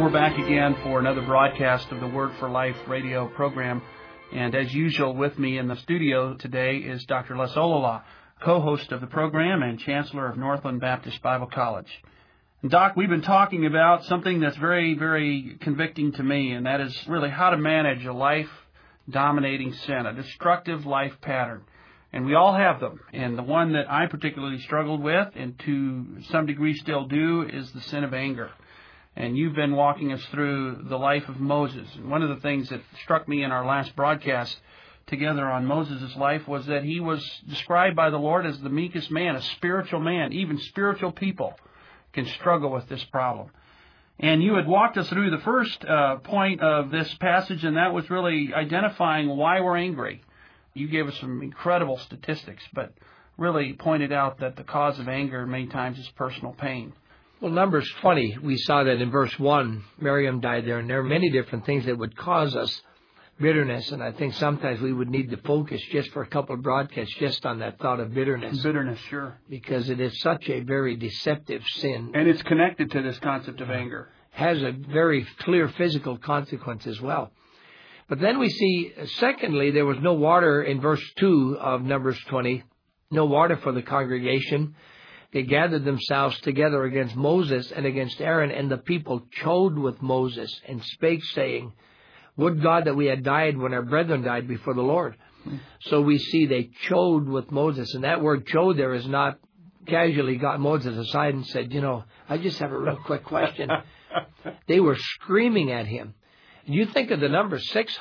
we're back again for another broadcast of the Word for Life radio program. And as usual, with me in the studio today is Dr. Les Olala, co-host of the program and Chancellor of Northland Baptist Bible College. And Doc, we've been talking about something that's very, very convicting to me, and that is really how to manage a life-dominating sin, a destructive life pattern. And we all have them. And the one that I particularly struggled with, and to some degree still do, is the sin of anger. And you've been walking us through the life of Moses. And one of the things that struck me in our last broadcast together on Moses' life was that he was described by the Lord as the meekest man, a spiritual man. Even spiritual people can struggle with this problem. And you had walked us through the first point of this passage, and that was really identifying why we're angry. You gave us some incredible statistics, but really pointed out that the cause of anger many times is personal pain. Well, Numbers 20, we saw that in verse 1, Miriam died there, and there are many different things that would cause us bitterness, and I think sometimes we would need to focus just for a couple of broadcasts just on that thought of bitterness. Bitterness, sure. Because it is such a very deceptive sin. And it's connected to this concept of anger. Has a very clear physical consequence as well. But then we see, secondly, there was no water in verse 2 of Numbers 20, no water for the congregation. They gathered themselves together against Moses and against Aaron, and the people chode with Moses and spake, saying, Would God that we had died when our brethren died before the Lord. So we see they chode with Moses, and that word chode there is not casually got Moses aside and said, I just have a real quick question. They were screaming at him. You think of the number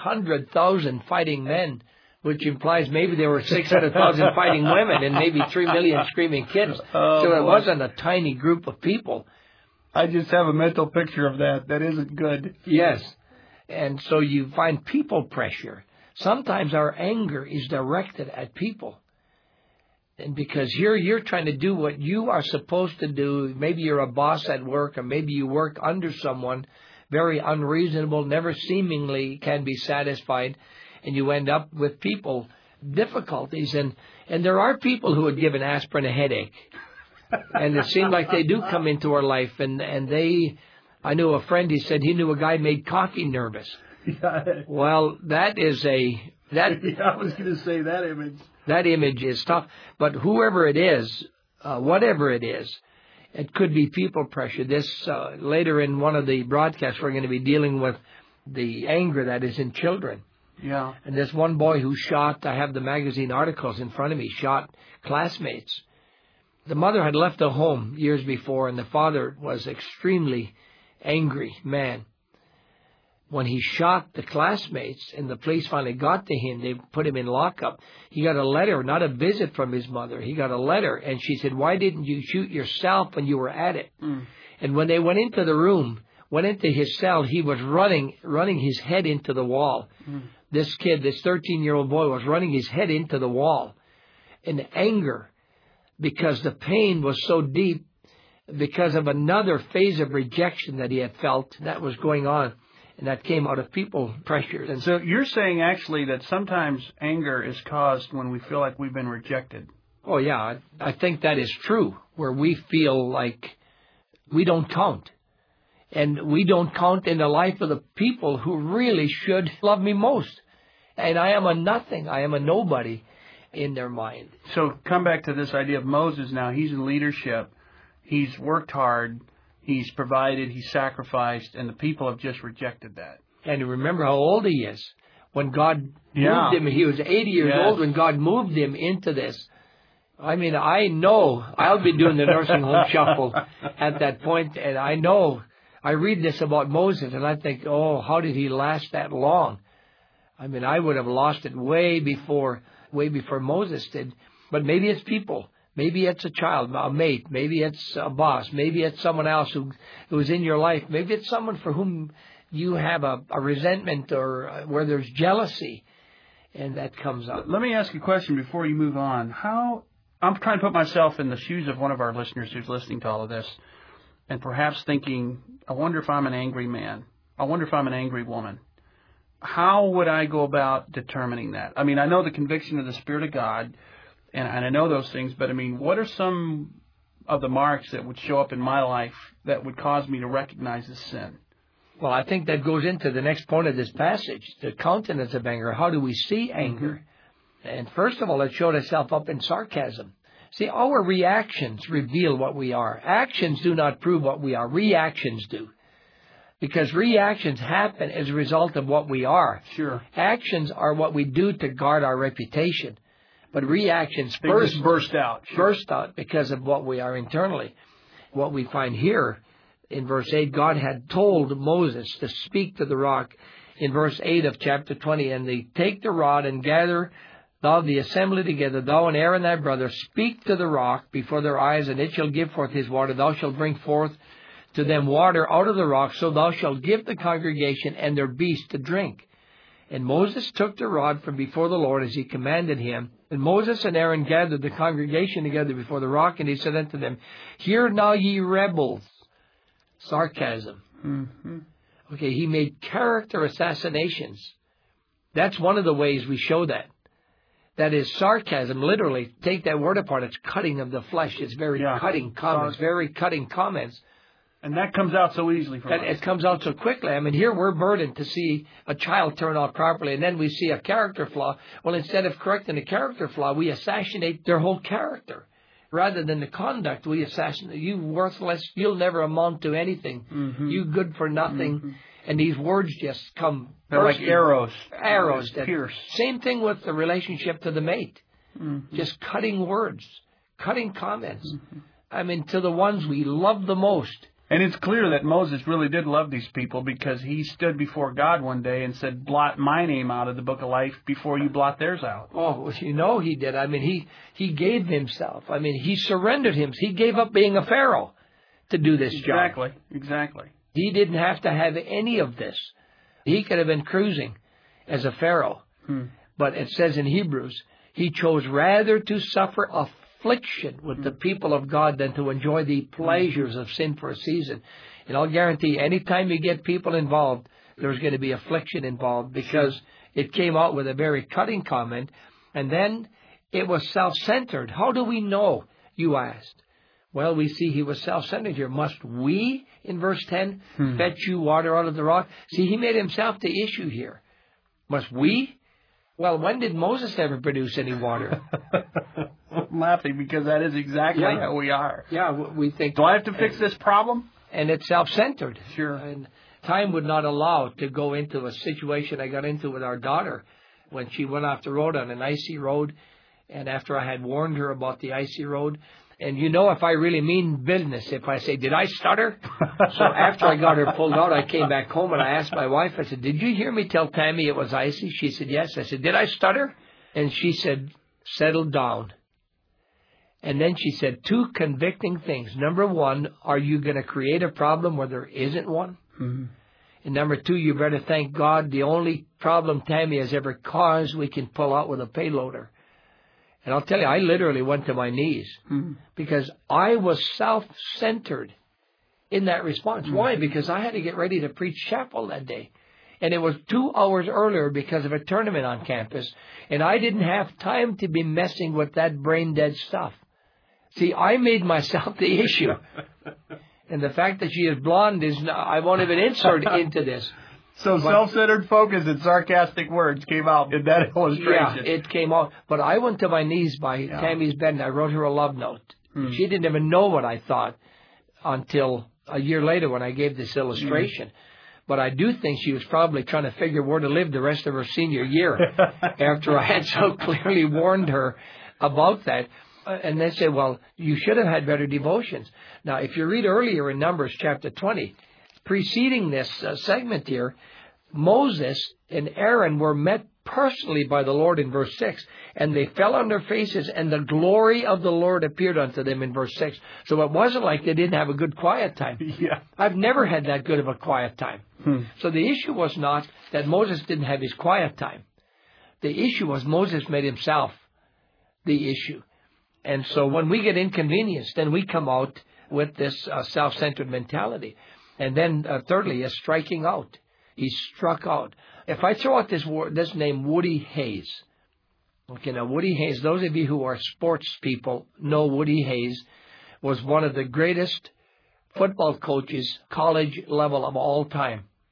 600,000 fighting men, which implies maybe there were 600,000 fighting women and maybe 3 million screaming kids. So it wasn't a tiny group of people. I just have a mental picture of that. That isn't good. Yes. And so you find people pressure. Sometimes our anger is directed at people. And because here you're trying to do what you are supposed to do. Maybe you're a boss at work, or maybe you work under someone very unreasonable, never seemingly can be satisfied, and you end up with people difficulties. And there are people who would give an aspirin a headache. And it seems like they do come into our life. And I knew a friend, he said he knew a guy made coffee nervous. Well, that is I was going to say that image. That image is tough. But whoever it is, whatever it is, it could be people pressure. This later in one of the broadcasts, we're going to be dealing with the anger that is in children. Yeah. And there's one boy who shot, I have the magazine articles in front of me, shot classmates. The mother had left the home years before, and the father was extremely angry man. When he shot the classmates and the police finally got to him, they put him in lockup. He got a letter, not a visit from his mother. He got a letter, and she said, Why didn't you shoot yourself when you were at it? And when they went into the room, went into his cell, he was running his head into the wall. This kid, this 13-year-old boy, was running his head into the wall in anger because the pain was so deep because of another phase of rejection that he had felt that was going on. And that came out of people pressure. And so you're saying actually that sometimes anger is caused when we feel like we've been rejected. Oh, yeah. I think that is true, where we feel like we don't count. And we don't count in the life of the people who really should love me most. And I am a nothing. I am a nobody in their mind. So come back to this idea of Moses now. He's in leadership. He's worked hard. He's provided, he's sacrificed, and the people have just rejected that. And remember how old he is. When God moved him, he was 80 years old when God moved him into this. I mean, I know I'll be doing the nursing home shuffle at that point, and I know I read this about Moses, and I think, oh, how did he last that long? I mean, I would have lost it way before Moses did. But maybe it's people. Maybe it's a child, a mate. Maybe it's a boss. Maybe it's someone else who's in your life. Maybe it's someone for whom you have a resentment or where there's jealousy, and that comes up. Let me ask you a question before you move on. I'm trying to put myself in the shoes of one of our listeners who's listening to all of this and perhaps thinking, I wonder if I'm an angry man. I wonder if I'm an angry woman. How would I go about determining that? I mean, I know the conviction of the Spirit of God, and I know those things, but I mean, what are some of the marks that would show up in my life that would cause me to recognize this sin? Well, I think that goes into the next point of this passage, the countenance of anger. How do we see anger? And first of all, it showed itself up in sarcasm. See, our reactions reveal what we are. Actions do not prove what we are. Reactions do. Because reactions happen as a result of what we are. Sure. Actions are what we do to guard our reputation. But reactions burst out. Sure. Burst out because of what we are internally. What we find here in verse 8, God had told Moses to speak to the rock. In verse 8 of chapter 20, and they take the rod and gather thou the assembly together, thou and Aaron thy brother, speak to the rock before their eyes, and it shall give forth his water. Thou shalt bring forth to them water out of the rock, so thou shalt give the congregation and their beasts to drink. And Moses took the rod from before the Lord as he commanded him. And Moses and Aaron gathered the congregation together before the rock, and he said unto them, Hear now, ye rebels. Sarcasm. Okay, he made character assassinations. That's one of the ways we show that. That is sarcasm. Literally, take that word apart. It's cutting of the flesh. It's very cutting comments. Very cutting comments. And that comes out so easily from us. It comes out so quickly. I mean, here we're burdened to see a child turn out properly, and then we see a character flaw. Well, instead of correcting the character flaw, we assassinate their whole character. Rather than the conduct, we assassinate. You worthless. You'll never amount to anything. You good for nothing. And these words just come. They're like arrows. Arrows that pierce. Same thing with the relationship to the mate. Just cutting words, cutting comments. I mean, to the ones we love the most. And it's clear that Moses really did love these people, because he stood before God one day and said, blot my name out of the book of life before you blot theirs out. Oh, well, you know he did. I mean, he gave himself. I mean, he surrendered him. He gave up being a Pharaoh to do this job. Exactly. He didn't have to have any of this. He could have been cruising as a Pharaoh. But it says in Hebrews, he chose rather to suffer affliction with the people of God than to enjoy the pleasures of sin for a season. And I'll guarantee, anytime you get people involved, there's going to be affliction involved, because it came out with a very cutting comment, and then it was self-centered. How do we know, you asked? Well, we see he was self-centered here. Must we, in verse 10, fetch you water out of the rock? See, he made himself the issue here. Must we? Well, when did Moses ever produce any water? I'm laughing because that is exactly how we are. Yeah, we think... Do I have to fix this problem? And it's self-centered. Sure. And time would not allow to go into a situation I got into with our daughter when she went off the road on an icy road. And after I had warned her about the icy road, and you know, if I really mean business, if I say, did I stutter? So after I got her pulled out, I came back home and I asked my wife, I said, did you hear me tell Tammy it was icy? She said, yes. I said, did I stutter? And she said, settle down. And then she said two convicting things. Number one, are you going to create a problem where there isn't one? And number two, you better thank God the only problem Tammy has ever caused we can pull out with a payloader. And I'll tell you, I literally went to my knees because I was self-centered in that response. Why? Because I had to get ready to preach chapel that day. And it was 2 hours earlier because of a tournament on campus. And I didn't have time to be messing with that brain-dead stuff. See, I made myself the issue. And the fact that she is blonde is, I won't even insert into this. So self-centered focus and sarcastic words came out in that illustration. Yeah, it came out. But I went to my knees by Tammy's bed and I wrote her a love note. She didn't even know what I thought until a year later when I gave this illustration. But I do think she was probably trying to figure where to live the rest of her senior year after I had so clearly warned her about that. And they said, well, you should have had better devotions. Now, if you read earlier in Numbers chapter 20, preceding this segment here, Moses and Aaron were met personally by the Lord in verse 6, and they fell on their faces, and the glory of the Lord appeared unto them in verse 6. So it wasn't like they didn't have a good quiet time. I've never had that good of a quiet time. So the issue was not that Moses didn't have his quiet time. The issue was Moses made himself the issue. And so when we get inconvenienced, then we come out with this self-centered mentality. And then thirdly is striking out. He struck out. If I throw out this name, Woody Hayes. Okay, now Woody Hayes, those of you who are sports people know Woody Hayes was one of the greatest football coaches, college level of all time.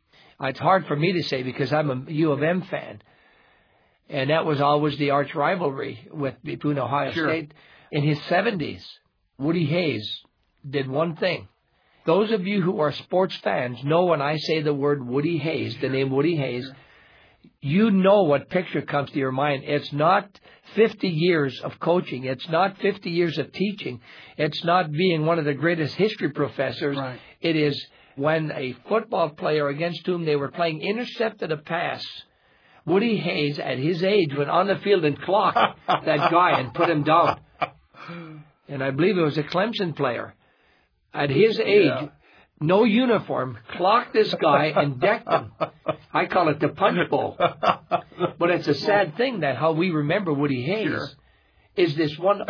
It's hard for me to say because I'm a U of M fan. And that was always the arch rivalry between Ohio State. In his 70s, Woody Hayes did one thing. Those of you who are sports fans know when I say the word Woody Hayes, the name Woody Hayes, you know what picture comes to your mind. It's not 50 years of coaching. It's not 50 years of teaching. It's not being one of the greatest history professors. Right. It is when a football player against whom they were playing intercepted a pass. Woody Hayes, at his age, went on the field and clocked that guy and put him down. And I believe it was a Clemson player. At his age, no uniform, clocked this guy and decked him. I call it the punch bowl. But it's a sad thing that how we remember Woody Hayes is this one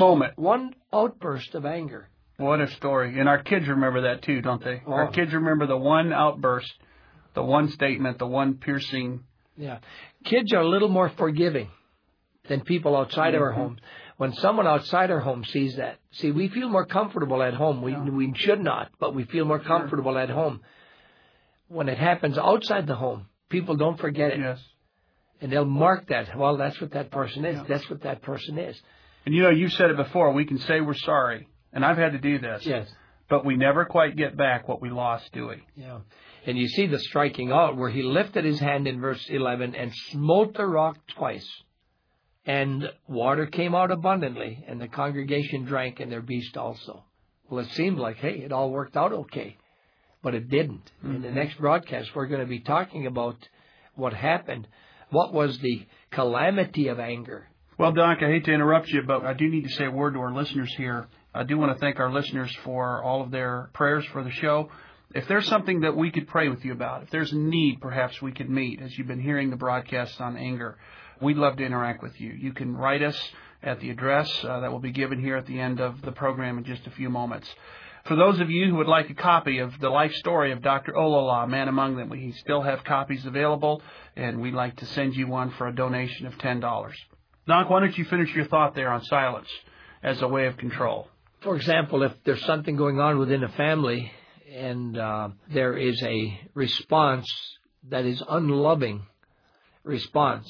outburst of anger. What a story. And our kids remember that too, don't they? Oh. Our kids remember the one outburst, the one statement, the one piercing. Yeah. Kids are a little more forgiving than people outside of our homes. When someone outside our home sees that, we feel more comfortable at home. We should not, but we feel more comfortable at home. When it happens outside the home, people don't forget it. Yes. And they'll mark that. Well, that's what that person is. Yeah. That's what that person is. And you've said it before. We can say we're sorry. And I've had to do this. Yes. But we never quite get back what we lost, do we? Yeah. And you see the striking out where he lifted his hand in verse 11 and smote the rock twice. And water came out abundantly, and the congregation drank, and their beast also. Well, it seemed like, hey, it all worked out okay. But it didn't. Mm-hmm. In the next broadcast, we're going to be talking about what happened. What was the calamity of anger? Well, Doc, I hate to interrupt you, but I do need to say a word to our listeners here. I do want to thank our listeners for all of their prayers for the show. If there's something that we could pray with you about, if there's a need perhaps we could meet, as you've been hearing the broadcasts on anger, we'd love to interact with you. You can write us at the address that will be given here at the end of the program in just a few moments. For those of you who would like a copy of the life story of Dr. Olala, Man Among Them, we still have copies available, and we'd like to send you one for a donation of $10. Doc, why don't you finish your thought there on silence as a way of control? For example, if there's something going on within a family and there is a response that is unloving response,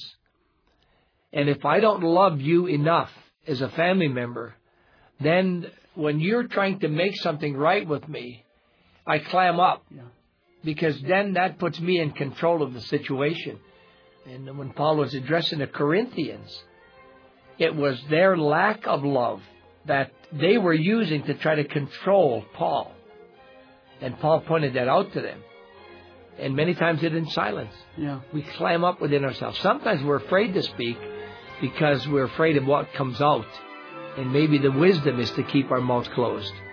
and if I don't love you enough as a family member, then when you're trying to make something right with me, I clam up. Yeah. Because then that puts me in control of the situation. And when Paul was addressing the Corinthians, it was their lack of love that they were using to try to control Paul. And Paul pointed that out to them. And many times it in silence. Yeah. We clam up within ourselves. Sometimes we're afraid to speak because we're afraid of what comes out. And maybe the wisdom is to keep our mouth closed.